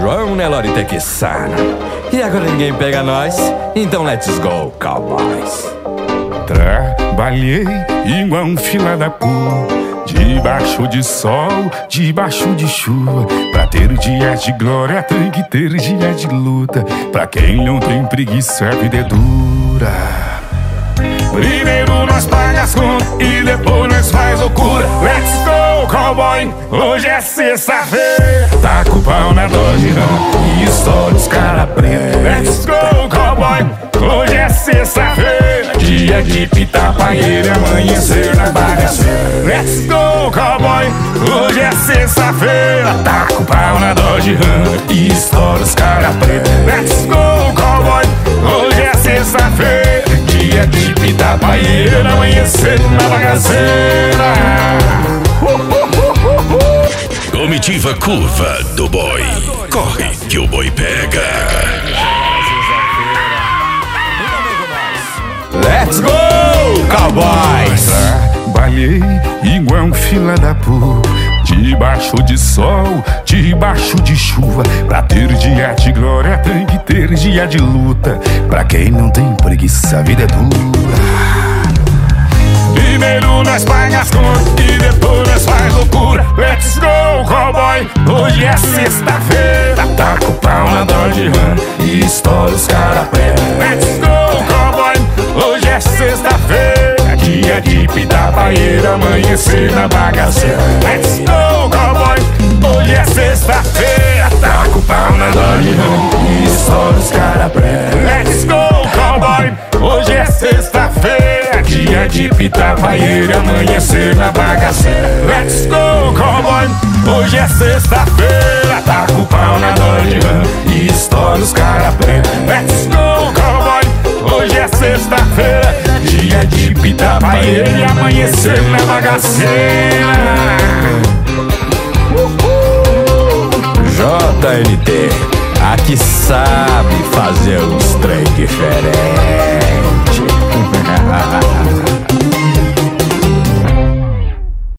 João Nelore Tequissana. E agora ninguém pega nós, então let's go, cowboys. Trabalhei igual um fila da puta, debaixo de sol, debaixo de chuva. Pra ter dias de glória tem que ter dia de luta. Pra quem não tem preguiça a vida é dura. Primeiro nós paga as contas e depois nós faz loucura. Let's go, cowboy, hoje é sexta-feira. Taca o pau na Dodge Ram e estoura os cara preto. Let's go, cowboy, hoje é sexta-feira. Dia de pitar paeira e amanhecer na bagaceira. Let's go, cowboy, hoje é sexta-feira. Taca o pau na Dodge Ram e estoura os cara preto. Let's go, cowboy, hoje é sexta-feira. Dia de pitar paeira e amanhecer na bagaceira. Comitiva curva do boi. Corre que o boi pega. Let's go, cowboys! Trabalhei igual um fila da puta, debaixo de sol, debaixo de chuva. Pra ter dia de glória tem que ter dia de luta. Pra quem não tem preguiça a vida é dura. Primeiro nós paga as contas e depois nós faz loucura. Let's go, cowboy, hoje é sexta-feira. Taca o pau na Dodge Ram e estoura os cara preto. Let's go, cowboy, hoje é sexta-feira. Dia de pitar paeira, amanhecer na bagaceira. Let's go, cowboy, hoje é sexta-feira. Taca o pau na Dodge Ram e estoura os cara preto. Let's go, cowboy, hoje é sexta-feira. Dia de pitar paeira, amanhecer na bagaceira. Let's go, cowboy, hoje é sexta-feira. Taca o pau na Dodge Ram e estoura os cara preto. Let's go, cowboy, hoje é sexta-feira. Dia de pitar paeira e amanhecer na bagaceira. JNT, aqui sabe fazer uns trem diferentes.